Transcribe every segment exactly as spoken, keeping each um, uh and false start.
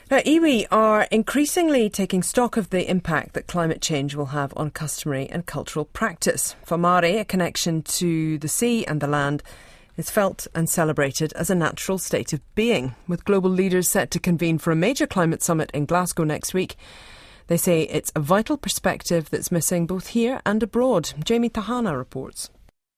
Now, iwi are increasingly taking stock of the impact that climate change will have on customary and cultural practice. For Māori, a connection to the sea and the land is felt and celebrated as a natural state of being. With global leaders set to convene for a major climate summit in Glasgow next week, they say it's a vital perspective that's missing both here and abroad. Jamie Tahana reports.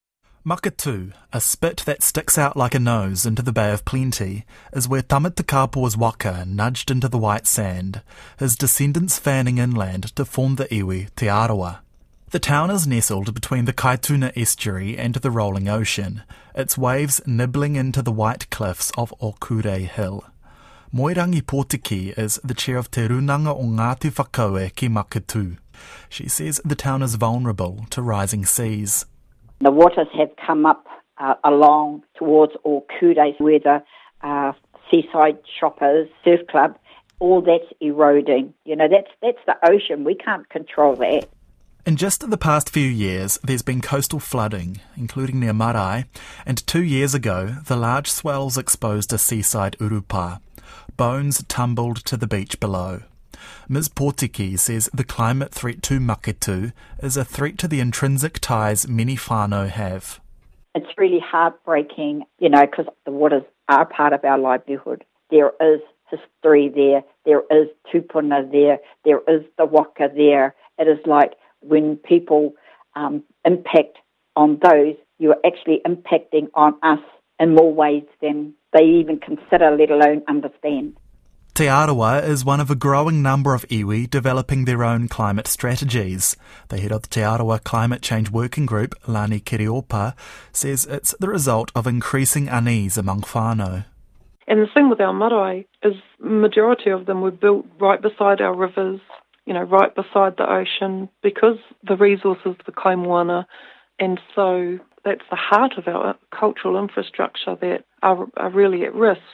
Makatu, a spit that sticks out like a nose into the Bay of Plenty, is where Tamata Kapua's waka nudged into the white sand, his descendants fanning inland to form the iwi Te Arawa. The town is nestled between the Kaituna estuary and the rolling ocean, its waves nibbling into the white cliffs of Okure Hill. Moirangi Potiki is the chair of Te Runanga o Ngāti Whakaue ki Makatu. She says the town is vulnerable to rising seas. The waters have come up uh, along towards Okure, where the uh, seaside shoppers, surf club, all that's eroding. You know, that's that's the ocean. We can't control that. In just the past few years, there's been coastal flooding, including near Marae, and two years ago, the large swells exposed a seaside urupa. Bones tumbled to the beach below. Miz Potiki says the climate threat to Makatu is a threat to the intrinsic ties many whānau have. It's really heartbreaking, you know, because the waters are part of our livelihood. There is history there, there is tupuna there, there is the waka there. It is like when people um, impact on those, you're actually impacting on us in more ways than they even consider, let alone understand. Te Arawa is one of a growing number of iwi developing their own climate strategies. The head of the Te Arawa Climate Change Working Group, Lani Kiriopa, says it's the result of increasing unease among whānau. And the thing with our marae is majority of them were built right beside our rivers, you know, right beside the ocean, because the resources of the kaimoana, and so that's the heart of our cultural infrastructure that are, are really at risk,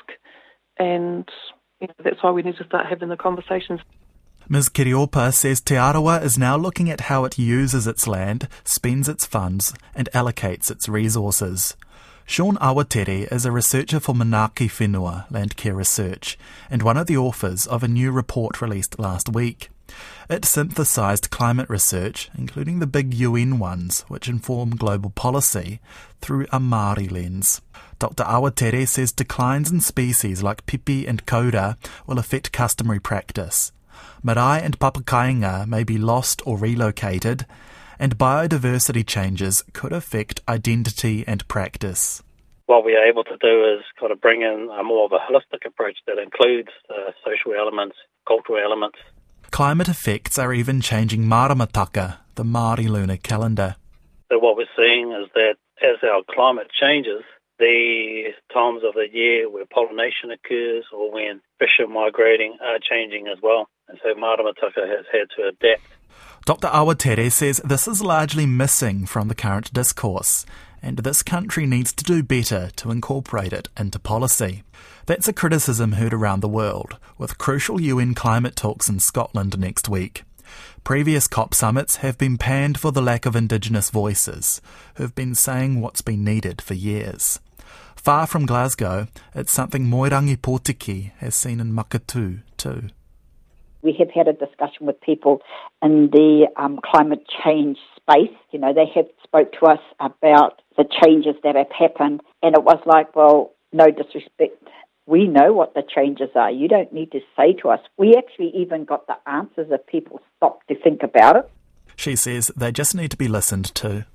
and you know, that's why we need to start having the conversations. Miz Kiriopa says Te Arawa is now looking at how it uses its land, spends its funds and allocates its resources. Sean Awatere is a researcher for Manaaki Whenua Landcare Research and one of the authors of a new report released last week. It synthesised climate research, including the big U N ones, which inform global policy, through a Māori lens. Doctor Awatere says declines in species like pipi and koura will affect customary practice. Marae and papakainga may be lost or relocated, and biodiversity changes could affect identity and practice. What we are able to do is kind of bring in a more of a holistic approach that includes uh, social elements, cultural elements. Climate effects are even changing Maramataka, the Māori lunar calendar. So what we're seeing is that as our climate changes, the times of the year where pollination occurs or when fish are migrating are changing as well. And so Maramataka has had to adapt. Doctor Awatere says this is largely missing from the current discourse, and this country needs to do better to incorporate it into policy. That's a criticism heard around the world, with crucial U N climate talks in Scotland next week. Previous COP summits have been panned for the lack of Indigenous voices, who've been saying what's been needed for years. Far from Glasgow, it's something Moirangi Potiki has seen in Makatu too. We have had a discussion with people in the um, climate change space. You know, they have spoke to us about the changes that have happened, and it was like, well, no disrespect. We know what the changes are. You don't need to say to us. We actually even got the answers if people stopped to think about it. She says they just need to be listened to.